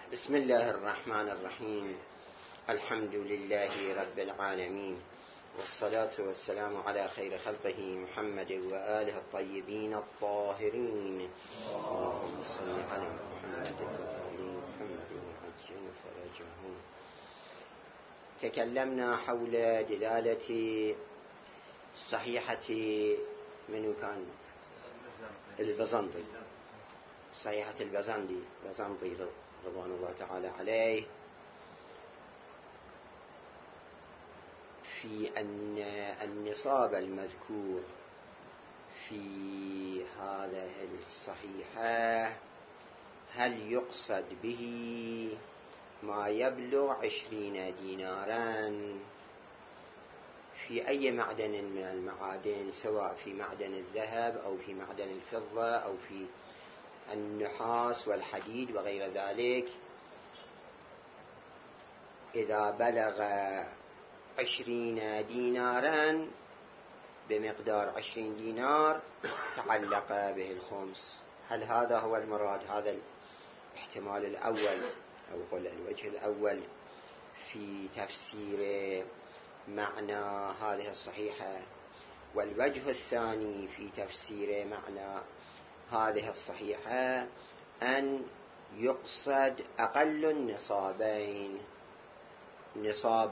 بسم الله الرحمن الرحيم. الحمد لله رب العالمين، والصلاة والسلام على خير خلقه محمد وآله الطيبين الطاهرين. اللهم صل على محمد وآل محمد وعجل فرجهم. تكلمنا حول دلالة صحيحة منو كان؟ البزنطي، صحيحة البزنطي رضوان الله تعالى عليه، في أن النصاب المذكور في هذه الصحيحة هل يقصد به ما يبلغ 20 دينارا في أي معدن من المعادن، سواء في معدن الذهب أو في معدن الفضة أو في النحاس والحديد وغير ذلك. إذا بلغ 20 دينارا بمقدار 20 دينار تعلق به الخمس. هل هذا هو المراد؟ هذا الاحتمال الأول أو قل الوجه الأول في تفسير معنى هذه الصحيحة. والوجه الثاني في تفسير معنى هذه الصحيحة أن يقصد أقل النصابين، نصاب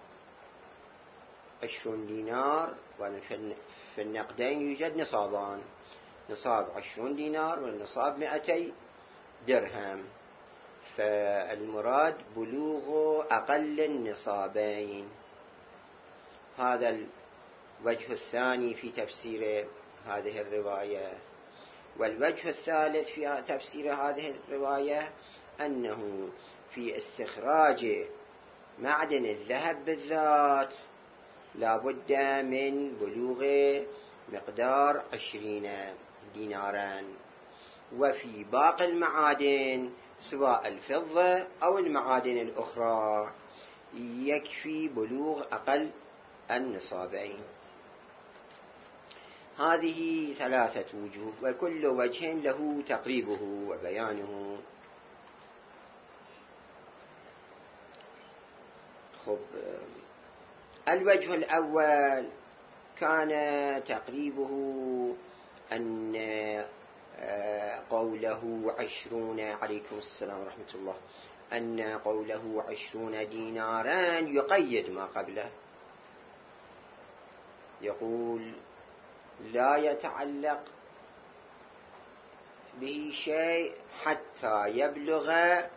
20 دينار، وفي النقدين يوجد نصابان، نصاب 20 دينار والنصاب 200 درهم، فالمراد بلوغ أقل النصابين. هذا الوجه الثاني في تفسير هذه الرواية. والوجه الثالث في تفسير هذه الرواية أنه في استخراج معدن الذهب بالذات لا بد من بلوغ مقدار 20 دينارا، وفي باقي المعادن سواء الفضة أو المعادن الأخرى يكفي بلوغ أقل النصابين. هذه 3 وجوه، وكل وجه له تقريبه وبيانه. الوجه الأول كان تقريبه أن قوله 20 عليكم السلام ورحمة الله، أن قوله 20 دينارا يقيد ما قبله، يقول لا يتعلق به شيء حتى يبلغ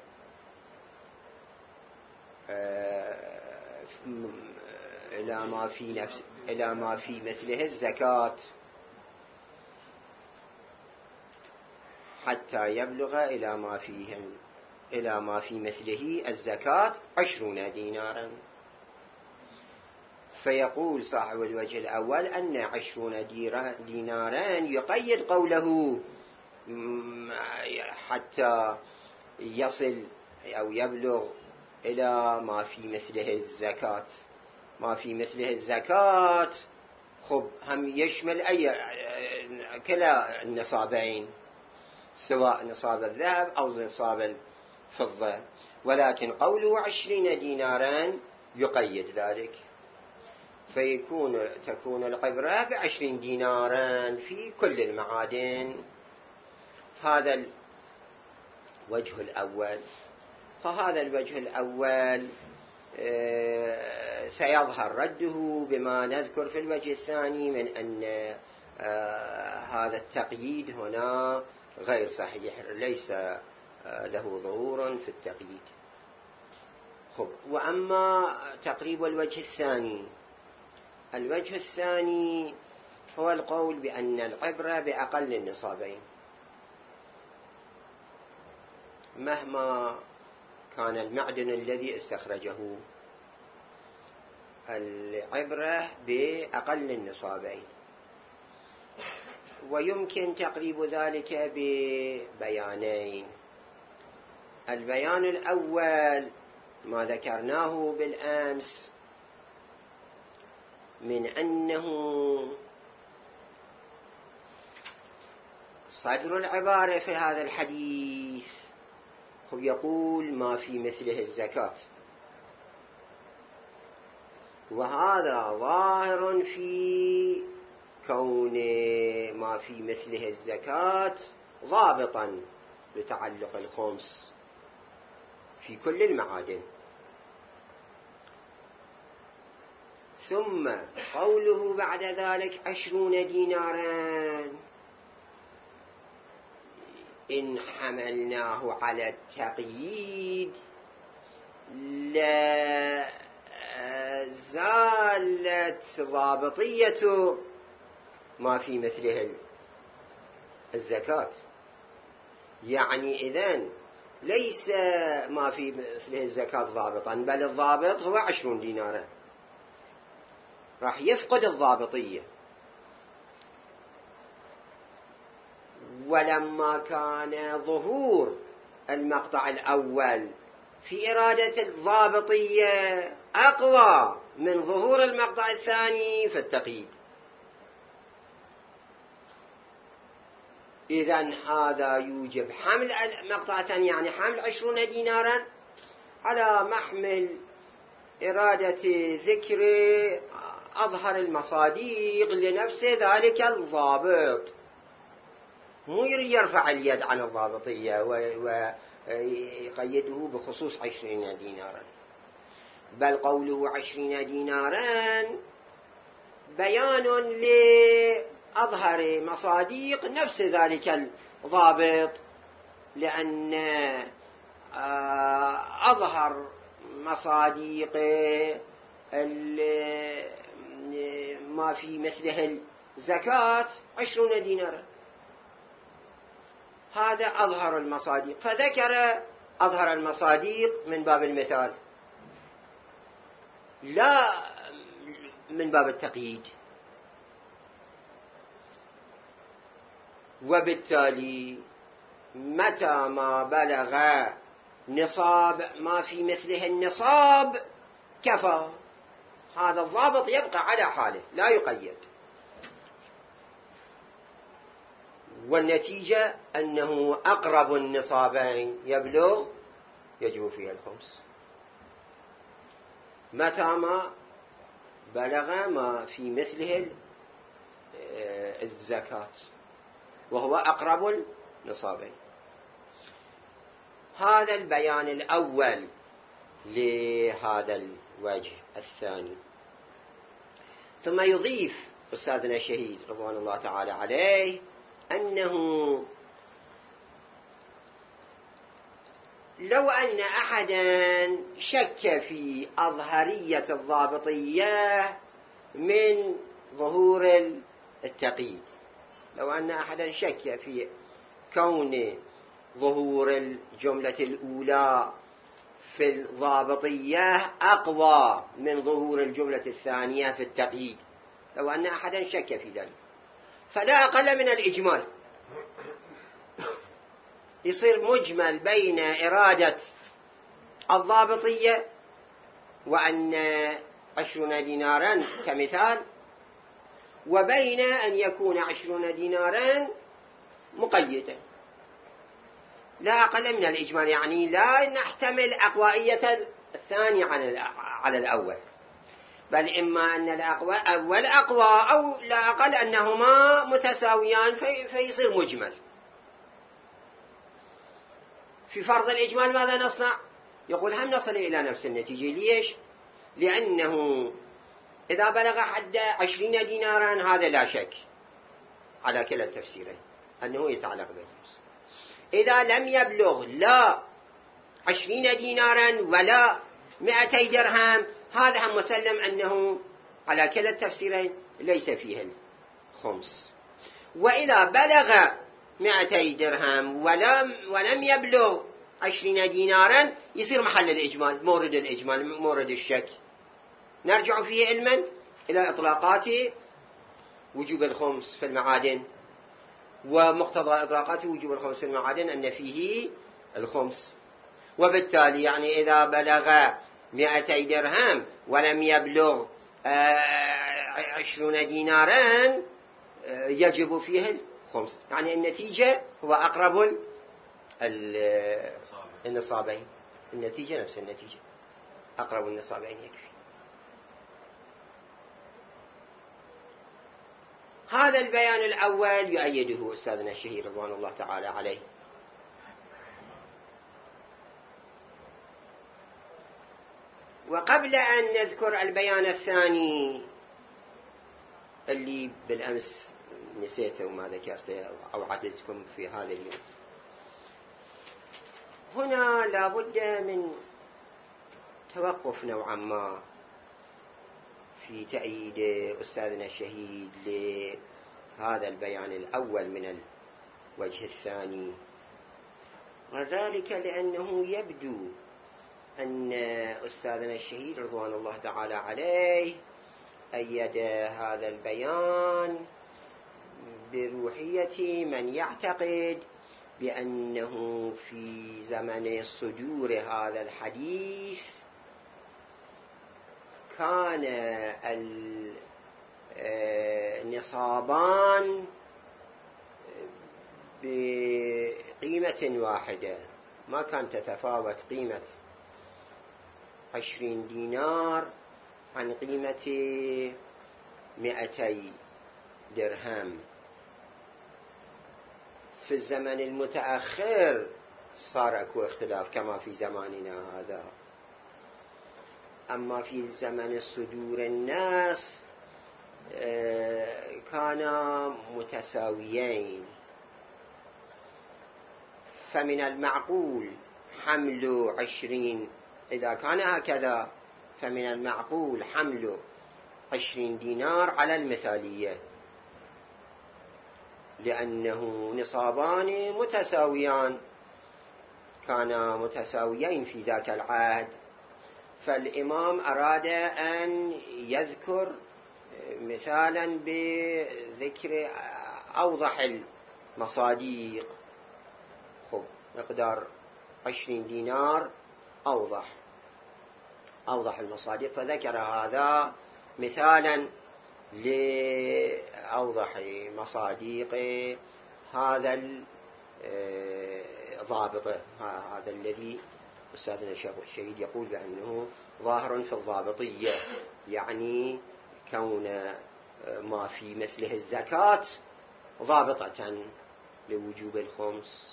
إلى ما في مثله الزكاة، حتى يبلغ إلى ما في مثله الزكاة 20 دينارا. فيقول صاحب الوجه الأول أن 20 دينارا يقيد قوله حتى يصل أو يبلغ إلى ما في مثله الزكاة. ما في مثله الزكاة هم يشمل كلا النصابين، سواء نصاب الذهب أو نصاب الفضة، ولكن قوله 20 دينارا يقيد ذلك، تكون العبرة ب20 دينارا في كل المعادن. هذا الوجه الأول. فهذا الوجه الأول سيظهر رده بما نذكر في الوجه الثاني من أن هذا التقييد هنا غير صحيح، ليس له ظهور في التقييد. وأما تقريب الوجه الثاني، الوجه الثاني هو القول بأن العبرة بأقل النصابين مهما كان المعدن الذي استخرجه، العبرة بأقل النصابين. ويمكن تقريب ذلك ببيانين. البيان الأول ما ذكرناه بالأمس من أنه صدر العبارة في هذا الحديث يقول ما في مثله الزكاة، وهذا ظاهر في كون ما في مثله الزكاة ضابطا لتعلق الخمس في كل المعادن. ثم قوله بعد ذلك 20 دينارا، إن حملناه على التقييد لا زالت ضابطية ما في مثله الزكاة. يعني إذن ليس ما في مثله الزكاة ضابطا، بل الضابط هو 20 دينارا، راح يفقد الضابطية. ولما كان ظهور المقطع الأول في إرادة الضابطية أقوى من ظهور المقطع الثاني في التقييد، إذن هذا يوجب حمل المقطع الثاني، يعني حمل 20 دينارا على محمل إرادة ذكر أظهر المصاديق لنفس ذلك الضابط، مو يريد يرفع اليد عن الضابطية ويقيده بخصوص 20 دينارا، بل قوله 20 دينارا بيان لأظهر مصاديق نفس ذلك الضابط، لأن أظهر مصاديق ما في مثله الزكاة 20 دينارا، هذا أظهر المصاديق، فذكر أظهر المصاديق من باب المثال لا من باب التقييد. وبالتالي متى ما بلغ نصاب ما في مثله النصاب كفى، هذا الضابط يبقى على حاله لا يقيد. والنتيجة أنه أقرب النصابين يبلغ يجب فيها الخمس متى ما بلغ ما في مثله الزكاة، وهو أقرب النصابين. هذا البيان الأول لهذا الوجه الثاني. ثم يضيف أستاذنا الشهيد رضوان الله تعالى عليه أنه لو أن أحدا شك في أظهرية الضابطية من ظهور التقييد، لو أن أحدا شك في كون ظهور الجملة الأولى في الضابطية أقوى من ظهور الجملة الثانية في التقييد، لو أن أحدا شك في ذلك، فلا أقل من الإجمال، يصير مجمل بين إرادة الضابطية وأن 20 دينارا كمثال، وبين أن يكون 20 دينارا مقيدا، لا أقل من الإجمال. يعني لا نحتمل أقوائية الثاني على الأول، بل إما أن الأول أقوى أو لا أقل أنهما متساويان فيصير مجمل. في فرض الإجمال ماذا نصنع؟ يقول هم نصل إلى نفس النتيجة. ليش؟ لأنه إذا بلغ حد 20 دينارا هذا لا شك على كلا التفسيرين أنه يتعلق بالخمس. إذا لم يبلغ لا 20 دينارا ولا 200 درهم هذا هم مسلم أنه على كلا التفسيرين ليس فيه الخمس. وإذا بلغ 200 درهم ولم يبلغ 20 دينارا يصير محل الإجمال، مورد الإجمال، مورد الشك. نرجع فيه علما إلى إطلاقات وجوب الخمس في المعادن، ومقتضى إطلاقات وجوب الخمس في المعادن أن فيه الخمس. وبالتالي يعني إذا بلغ 200 درهم ولم يبلغ 20 دينارا يجب فيه الخمس. يعني النتيجة هو أقرب النصابين، النتيجة نفس النتيجة، أقرب النصابين يكفي. هذا البيان الأول يؤيده أستاذنا الشهير رضوان الله تعالى عليه. وقبل أن نذكر البيان الثاني اللي بالأمس نسيته وما ذكرته أو عدتكم في هذا اليوم، هنا لابد من توقف نوعا ما في تأييد أستاذنا الشهيد لهذا البيان الأول من الوجه الثاني، وذلك لأنه يبدو أن أستاذنا الشهيد رضوان الله تعالى عليه أيد هذا البيان بروحية من يعتقد بأنه في زمن صدور هذا الحديث كان النصابان بقيمة واحدة، ما كان تتفاوت قيمة 20 دينار عن قيمة 200 درهم. في الزمن المتأخر صار اكو اختلاف كما في زماننا هذا، أما في زمن صدور الناس كانا متساويين، فمن المعقول حمل 20، إذا كان هكذا فمن المعقول حمل 20 دينار على المثالية، لأنه نصابان متساويان، كانا متساويين في ذاك العهد. فالإمام أراد أن يذكر مثالا بذكر أوضح المصاديق، مقدار 20 دينار أوضح المصادق، فذكر هذا مثالا لأوضح مصاديق هذا الضابط، هذا الذي أستاذنا الشهيد يقول بأنه ظاهر في الضابطية، يعني كون ما في مثله الزكاة ضابطة لوجوب الخمس.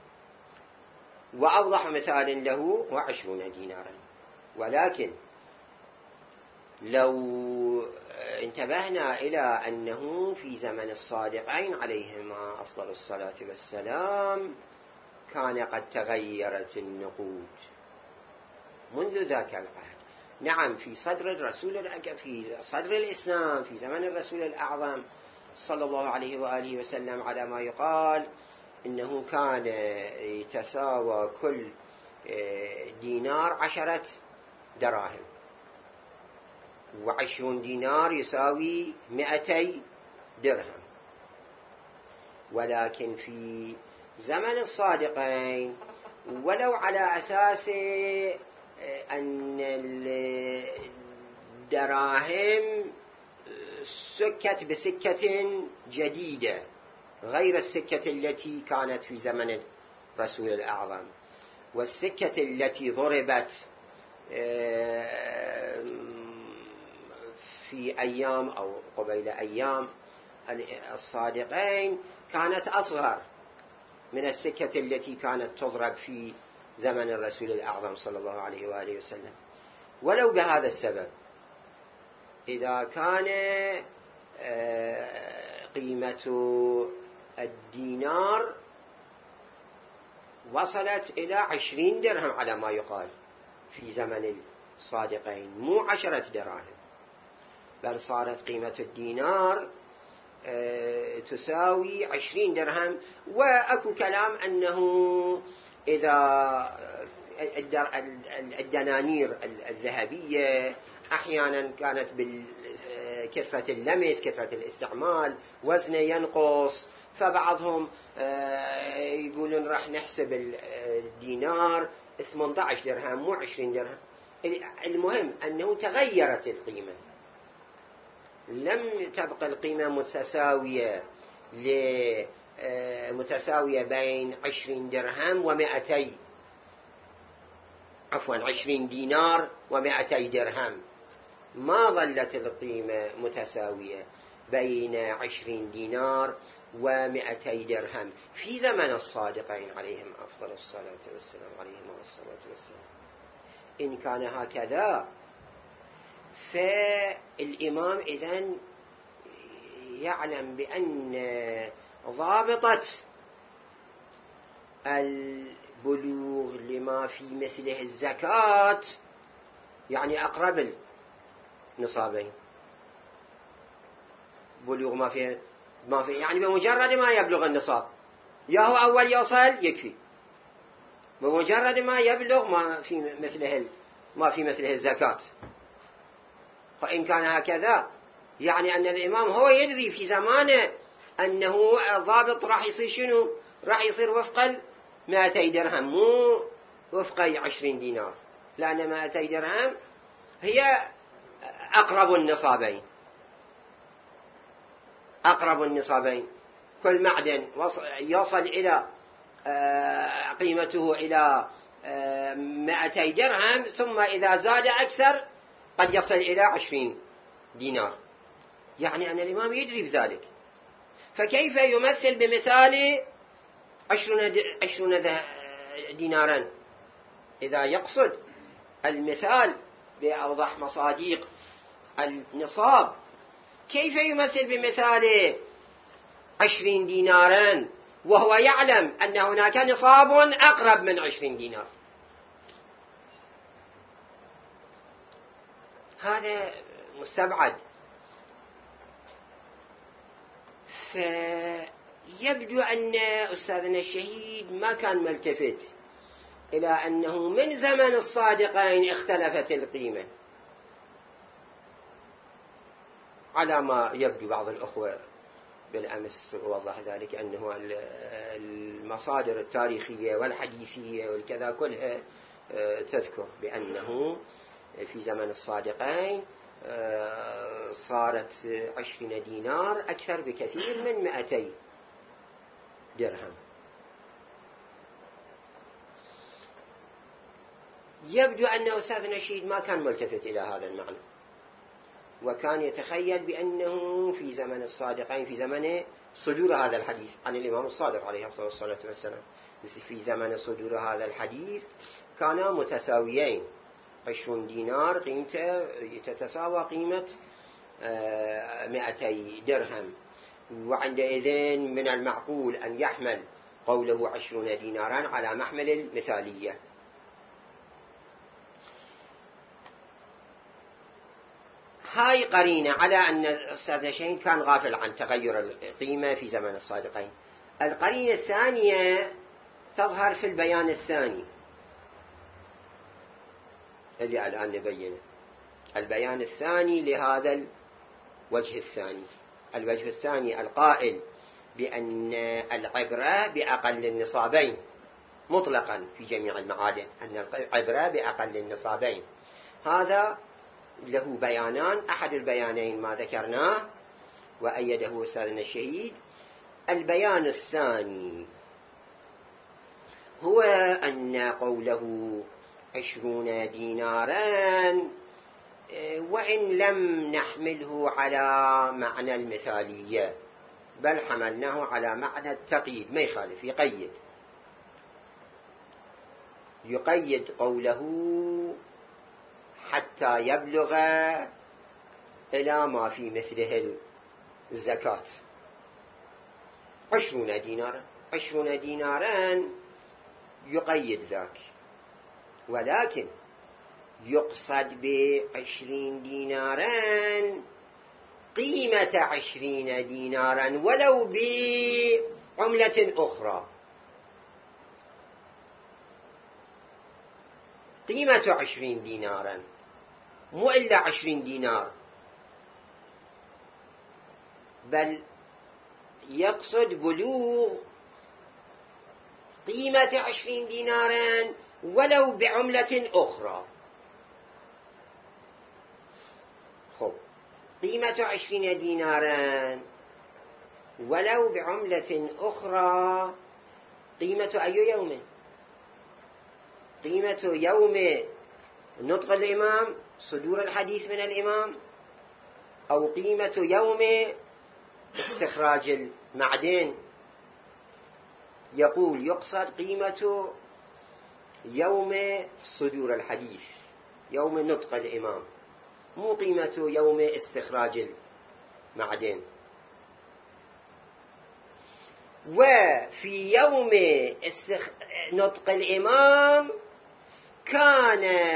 وأوضح مثال له 20 دينارا. ولكن لو انتبهنا إلى أنه في زمن الصادقين عليهما أفضل الصلاة والسلام كان قد تغيرت النقود منذ ذاك العهد. نعم، في صدر الإسلام في زمن الرسول الأعظم صلى الله عليه وآله وسلم، على ما يقال إنه كان يتساوى كل دينار 10 دراهم، و20 دينار يساوي 200 درهم. ولكن في زمن الصادقين، ولو على أساس أن الدراهم سكت بسكة جديدة غير السكة التي كانت في زمن الرسول الأعظم، والسكة التي ضربت في أيام أو قبيل أيام الصادقين كانت أصغر من السكة التي كانت تضرب في زمن الرسول الأعظم صلى الله عليه وآله وسلم. ولو بهذا السبب، إذا كان قيمة الدينار وصلت إلى 20 درهم على ما يقال في زمن الصادقين، مو 10 دراهم، بل صارت قيمة الدينار تساوي 20 درهم. وأكو كلام أنه إذا الدنانير الذهبية أحيانا كانت بكثرة اللمس، كثرة الاستعمال، وزنه ينقص، فبعضهم يقولون راح نحسب الدينار 18 درهم مو 20 درهم. المهم أنه تغيرت القيمة، لم تبقى القيمة متساوية بين 20 درهم و200 عفوا 20 دينار و200 درهم، ما ظلت القيمة متساوية بين 20 دينار و200 درهم في زمن الصادقين عليهم أفضل الصلاة والسلام، عليهم الصلاة والسلام. إن كان هكذا فالإمام إذن يعلم بأن ضابطة البلوغ لما في مثله الزكاة يعني أقرب النصابين، بلوغ ما في يعني بمجرد ما يبلغ النصاب، يا هو أول يوصل يكفي، بمجرد ما يبلغ ما في مثله الزكاة. فإن كان هكذا يعني أن الإمام هو يدري في زمانه أنه الضابط راح يصير شنو؟ راح يصير وفق 200 درهم، مو وفق 20 دينار، لأن 200 درهم هي أقرب النصابين. أقرب النصابين، كل معدن يصل إلى قيمته إلى 200 درهم، ثم إذا زاد أكثر قد يصل إلى 20 دينار، يعني أن الإمام يدري بذلك. فكيف يمثل بمثال 20 دينارا إذا يقصد المثال بأوضح مصاديق النصاب؟ كيف يمثل بمثال 20 دينارا وهو يعلم أن هناك نصاب أقرب من 20 دينار؟ هذا مستبعد. فيبدو أن أستاذنا الشهيد ما كان ملتفت إلى أنه من زمن الصادقين اختلفت القيمة، على ما يبدو بعض الأخوة بالأمس وضح ذلك، أنه المصادر التاريخية والحديثية والكذا كلها تذكر بأنه في زمن الصادقين صارت 20 دينار أكثر بكثير من 200 درهم. يبدو أن أستاذنا الشهيد ما كان ملتفت إلى هذا المعنى، وكان يتخيل بأنه في زمن الصادقين، في زمن صدور هذا الحديث عن الإمام الصادق عليه الصلاة والسلام، في زمن صدور هذا الحديث كانا متساويين، 20 دينار قيمته تتساوى قيمة 200 درهم، وعندئذ من المعقول أن يحمل قوله 20 دينارا على محمل المثالية. هاي قرينة على أن الأستاذ شاهين كان غافل عن تغير القيمة في زمن الصادقين. القرينة الثانية تظهر في البيان الثاني اللي الآن نبينه، البيان الثاني لهذا الوجه الثاني. الوجه الثاني القائل بأن العبرة بأقل النصابين مطلقا في جميع المعادن، أن العبرة بأقل النصابين، هذا له بيانان. أحد البيانين ما ذكرناه وأيده أستاذنا الشهيد. البيان الثاني هو أن قوله 20 دينارا وإن لم نحمله على معنى المثالية بل حملناه على معنى التقييد، ما يخالف، يقيد قوله حتى يبلغ إلى ما في مثله الزكاة 20 دينارا. 20 دينارا يقيد ذاك، ولكن يقصد ب20 دينارا قيمة 20 دينارا ولو بعملة أخرى، قيمة 20 دينارا مو إلا 20 دينار، بل يقصد بلوغ قيمة 20 دينارا ولو بعملة أخرى. خب، قيمة 20 دينارا ولو بعملة أخرى، قيمة أي يوم؟ قيمة يوم نطق الإمام صدور الحديث من الإمام، أو قيمة يوم استخراج المعدن. يقول يقصد قيمة يوم صدور الحديث، يوم نطق الإمام، مو قيمة يوم استخراج المعدن. وفي يوم نطق الإمام كان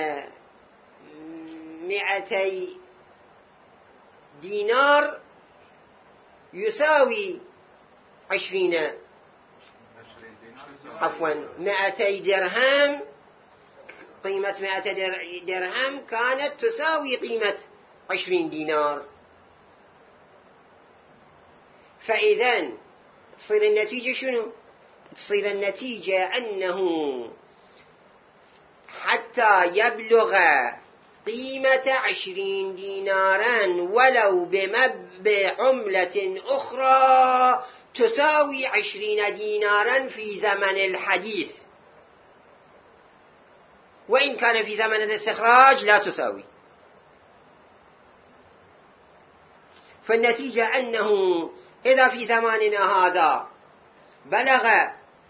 200 دينار يساوي 200 درهم. قيمة 200 درهم كانت تساوي قيمة 20 دينار. فإذا تصير النتيجة شنو؟ تصير النتيجة أنه حتى يبلغ قيمة 20 دينارا ولو بعملة أخرى تساوي 20 دينارا في زمن الحديث، وإن كان في زمن الاستخراج لا تساوي. فالنتيجة أنه إذا في زماننا هذا بلغ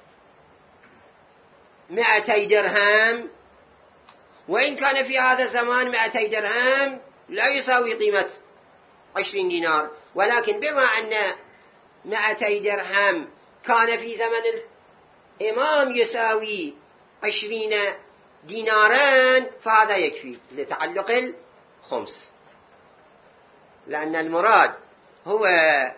200 درهم، وإن كان في هذا الزمان 200 درهم لا يساوي قيمة 20 دينار، ولكن بما أن 200 درهم كان في زمن الإمام يساوي 20 دينارا فهذا يكفي لتعلق الخمس، لأن المراد هو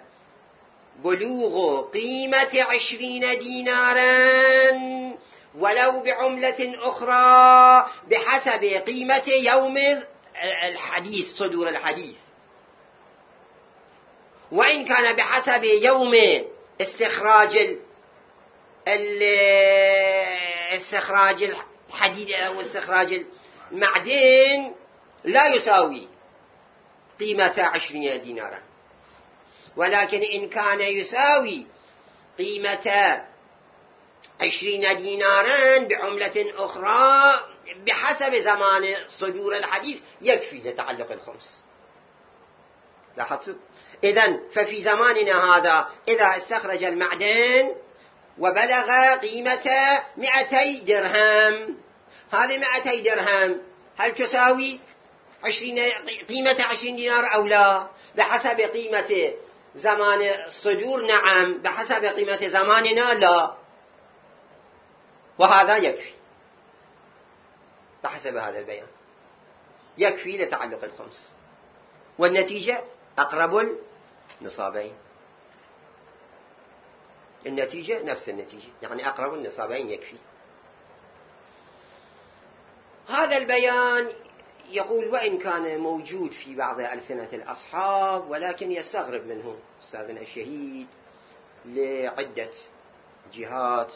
بلوغ قيمة 20 دينارا ولو بعملة أخرى بحسب قيمة يوم الحديث صدور الحديث، وإن كان بحسب يوم استخراج الحديد أو استخراج المعدن لا يساوي قيمة 20 دينارا. ولكن إن كان يساوي قيمة 20 دينارا بعملة أخرى بحسب زمان صدور الحديث يكفي لتعلق الخمس. لاحظتوا؟ إذن ففي زماننا هذا إذا استخرج المعدن وبلغ قيمة 200 درهم، هذه 200 درهم هل تساوي قيمة 20 دينار أو لا؟ بحسب قيمة زمان الصدور نعم، بحسب قيمة زماننا لا، وهذا يكفي بحسب هذا البيان يكفي لتعلق الخمس، والنتيجة أقرب النصابين. النتيجة نفس النتيجة، يعني أقرب النصابين يكفي. هذا البيان يقول وإن كان موجود في بعض ألسنة الأصحاب ولكن يستغرب منه أستاذنا الشهيد لعدة جهات.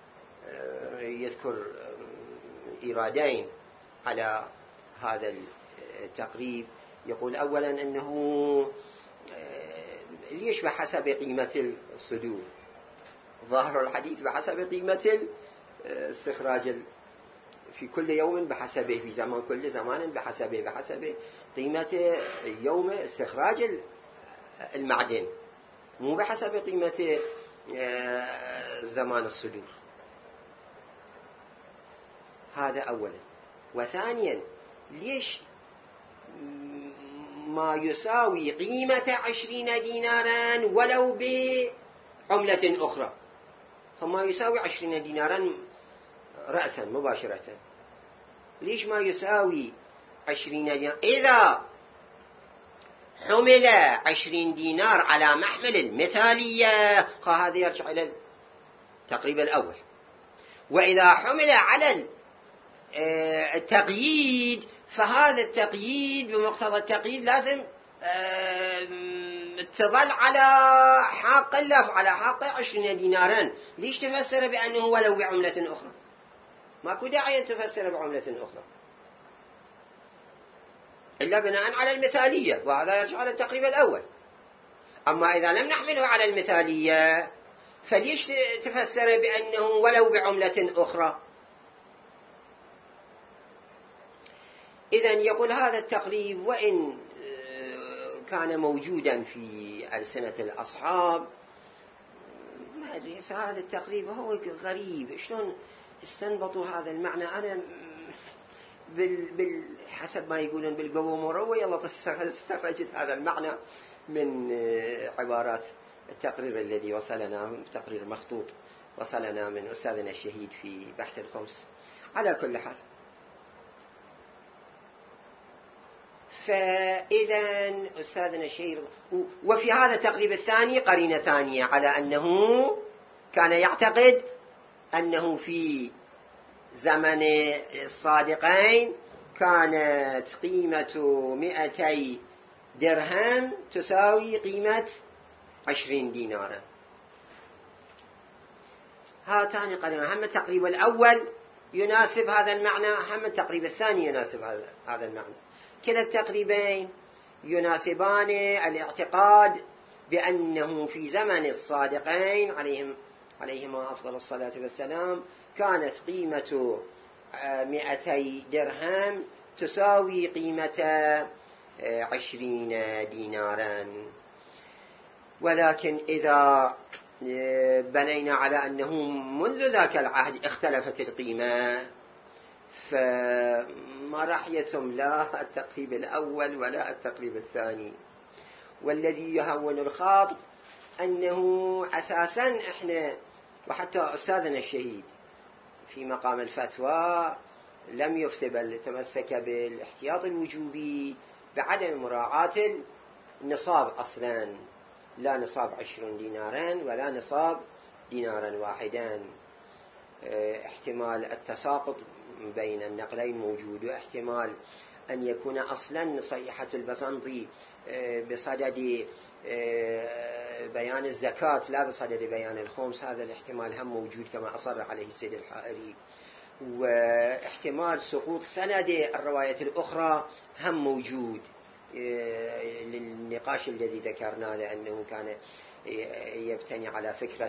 يذكر إيرادين على هذا التقريب. يقول أولا أنه ليش بحسب قيمة الصدور؟ ظاهر الحديث بحسب قيمة استخراج في كل يوم بحسبه، في زمان كل زمان بحسب قيمة يوم استخراج المعدن، مو بحسب قيمة زمان الصدور. هذا أولا. وثانيا ليش ما يساوي قيمة 20 دينارا ولو بعملة أخرى؟ فما يساوي 20 دينارا رأسا مباشرة، ليش ما يساوي 20 دينار؟ إذا حمل 20 دينار على محمل المثالية فهذا يرجع إلى التقريب الأول، وإذا حمل على التقييد فهذا التقييد بمقتضى التقييد لازم تظل على حق اللف، على حق 20 دينارا. ليش تفسر بأنه ولو بعملة أخرى؟ ماكو داعي أن تفسر بعملة أخرى إلا بناء على المثالية، وهذا يرجع على التقريب الأول. أما إذا لم نحمله على المثالية فليش تفسر بأنه ولو بعملة أخرى؟ إذن يقول هذا التقريب وإن كان موجودا في ألسنة الأصحاب، ما أدري هذا التقريب هو غريب، شلون استنبطوا هذا المعنى؟ أنا حسب ما يقولون بالقوم وروي الله استخرجت هذا المعنى من عبارات التقرير الذي وصلنا، تقرير مخطوط وصلنا من أستاذنا الشهيد في بحث الخمس. على كل حال، فإذا أستاذنا الشهيد، وفي هذا التقريب الثاني قرينة ثانية على أنه كان يعتقد أنه في زمن الصادقين كانت قيمة 200 درهم تساوي قيمة 20 دينارا. هاتان قرينة، هم التقريب الأول يناسب هذا المعنى، هم التقريب الثاني يناسب هذا المعنى. كلا التقريبين يناسبان الاعتقاد بأنه في زمن الصادقين عليهما أفضل الصلاة والسلام كانت قيمة 200 درهم تساوي قيمة 20 دينارا. ولكن إذا بنينا على أنه منذ ذاك العهد اختلفت القيمة، فما راح يتم لا التقريب الأول ولا التقريب الثاني. والذي يهون الخاطب أنه أساسا إحنا، وحتى أستاذنا الشهيد في مقام الفتوى لم يفتي بل تمسك بالاحتياط الوجوبي بعدم مراعاة النصاب أصلا، لا نصاب 20 دينارا ولا نصاب دينارا واحدا. احتمال التساقط بين النقلين موجود، واحتمال أن يكون أصلا صيحة البسنطي بصدد بيان الزكاة لا بصدد بيان الخمس، هذا الاحتمال هم موجود كما أصر عليه السيد الحائري. واحتمال سقوط سند الرواية الأخرى هم موجود للنقاش الذي ذكرنا، لأنه كان يبتني على فكرة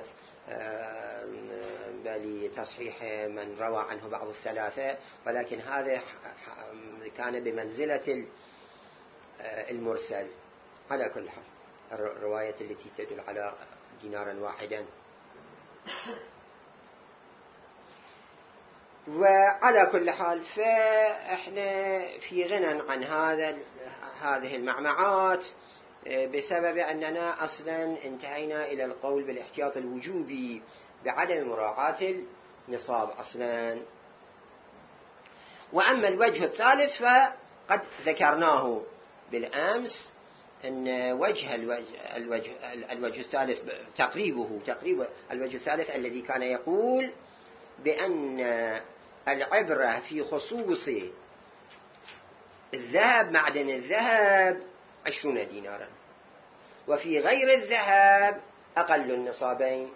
تصحيح من روى عنه بعض الثلاثة، ولكن هذا كان بمنزلة المرسل. على كل حال الرواية التي تدل على دينارا واحدا. وعلى كل حال فإحنا في غنى عن هذه المعمعات بسبب أننا أصلا انتهينا إلى القول بالاحتياط الوجوبي بعدم مراعاة النصاب أصلا. وأما الوجه الثالث فقد ذكرناه بالأمس، أن الوجه الثالث تقريب الوجه الثالث الذي كان يقول بأن العبرة في خصوص الذهب، معدن الذهب 20 دينارا، وفي غير الذهب أقل النصابين.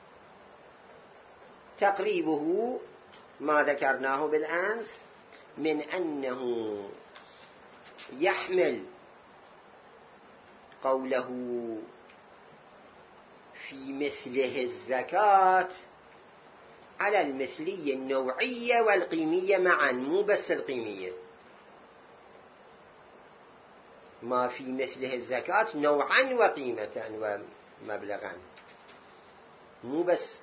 تقريبه ما ذكرناه بالأمس من أنه يحمل قوله في مثله الزكاة على المثلية النوعية والقيمية معا، مو بس القيمية، ما في مثله الزكاة نوعا وقيمة ومبلغا، مو بس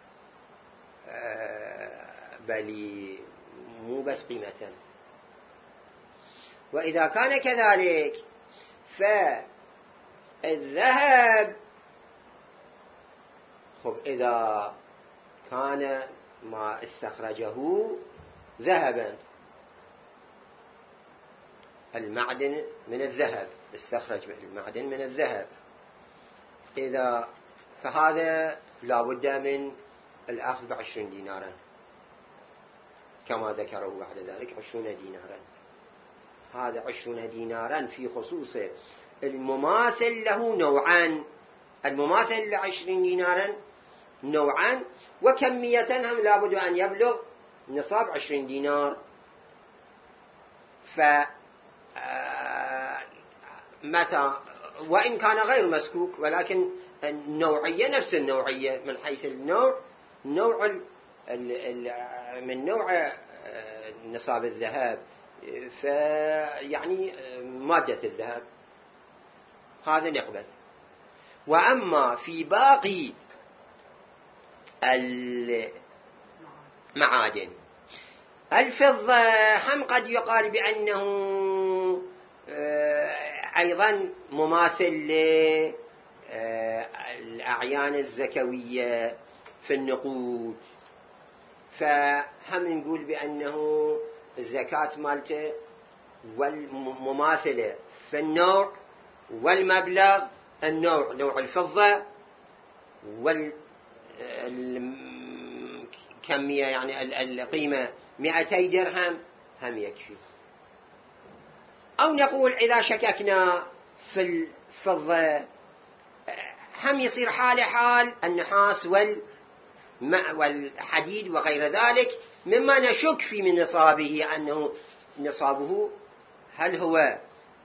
بل مو بس قيمة. وإذا كان كذلك فالذهب، إذا كان ما استخرجه ذهبا، المعدن من الذهب، استخرج المعدن من الذهب، فهذا لا بد من الأخذ ب20 دينارا كما ذكره بعد ذلك 20 دينارا. هذا 20 دينارا في خصوص المماثل له نوعان، المماثل ل20 دينارا نوعان، وكمية هم لا بد أن يبلغ نصاب 20 دينار. متى وإن كان غير مسكوك، ولكن النوعية نفس النوعية من حيث النوع، من نوع نصاب الذهب فيعني مادة الذهب هذا نقبل. وأما في باقي المعادن الفضة هم قد يقال بأنه أيضا مماثل للأعيان الزكوية في النقود، فهم نقول بأنه الزكاة مالته والمماثلة في النوع والمبلغ، النوع نوع الفضة والكمية يعني القيمة 200 درهم هم يكفي. أو نقول إذا شككنا في الفضة هم يصير حال حال النحاس والحديد وغير ذلك مما نشك في من نصابه، أنه نصابه هل هو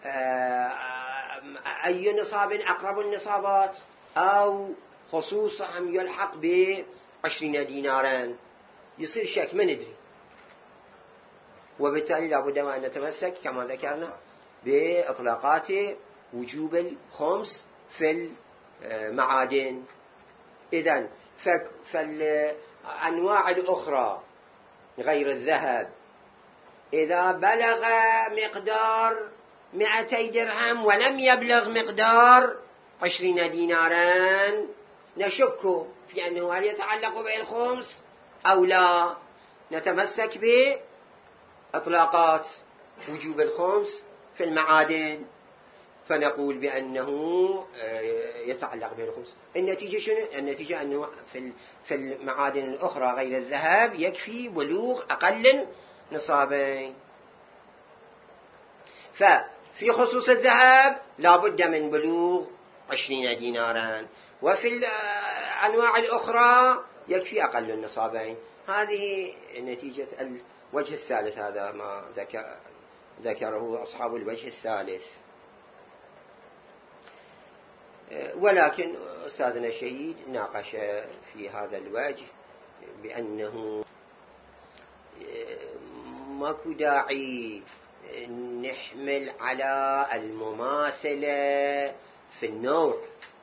أي نصاب أقرب النصابات أو خصوصا هم يلحق ب20 دينارا، يصير شك ما ندري. وبالتالي لابد أن نتمسك كما ذكرنا بإطلاقات وجوب الخمس في المعادن. إذن فالأنواع الأخرى غير الذهب إذا بلغ مقدار 200 درهم ولم يبلغ مقدار 20 دينارا نشك في أنه هل يتعلق بالخمس أو لا. نتمسك بإطلاقات وجوب الخمس في المعادن فنقول بأنه يتعلق بالخمس. النتيجة شنو؟ النتيجة أنه في المعادن الأخرى غير الذهب يكفي بلوغ أقل نصابين. ففي خصوص الذهب لا بد من بلوغ 20 دينارا، وفي الأنواع الأخرى يكفي أقل النصابين. هذه نتيجة الوجه الثالث، هذا ما ذكره أصحاب الوجه الثالث. ولكن أستاذنا الشهيد ناقش في هذا الوجه بأنه ماكو داعي نحمل على المماثلة في النوع،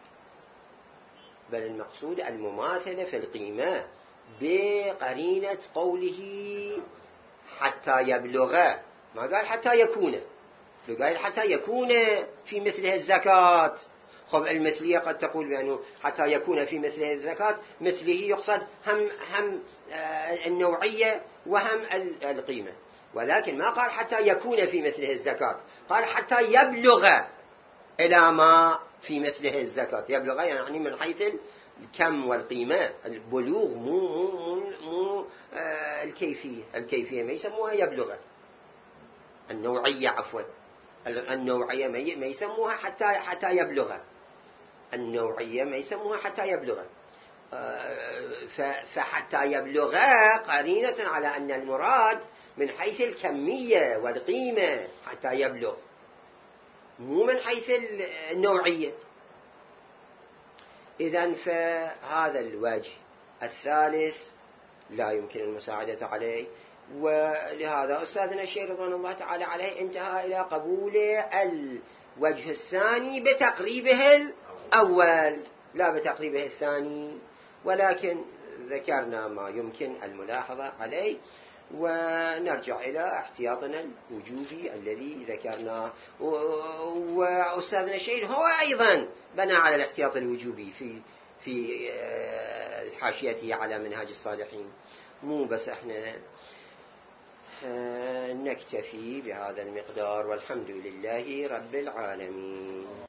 بل المقصود المماثلة في القيمة بقرينة قوله حتى يبلغ، ما قال حتى يكون، قال حتى يكون في مثله الزكاة. خب المثلية قد تقول بأنه حتى يكون في مثله الزكاة، مثله يقصد هم النوعية وهم القيمة، ولكن ما قال حتى يكون في مثله الزكاة، قال حتى يبلغ إلى ما في مثله الزكاة. يبلغ يعني من حيث الكم والقيمة، البلوغ مو الكيفية. الكيفية ما يسموها يبلغ، النوعية عفوا، النوعية ما يسموها حتى يبلغ، النوعية ما يسموها حتى يبلغ. فحتى يبلغ قرينة على أن المراد من حيث الكمية والقيمة حتى يبلغ، مو من حيث النوعية. إذن فهذا الوجه الثالث لا يمكن المساعدة عليه، ولهذا أستاذنا الشيخ رضوان الله تعالى عليه انتهى إلى قبول الوجه الثاني بتقريبه الأول لا بتقريبه الثاني، ولكن ذكرنا ما يمكن الملاحظة عليه، ونرجع إلى احتياطنا الوجوبي الذي ذكرناه. وأستاذنا الشيخ هو أيضا بنى على الاحتياط الوجوبي في حاشيته على منهاج الصالحين. مو بس احنا نكتفي بهذا المقدار، والحمد لله رب العالمين.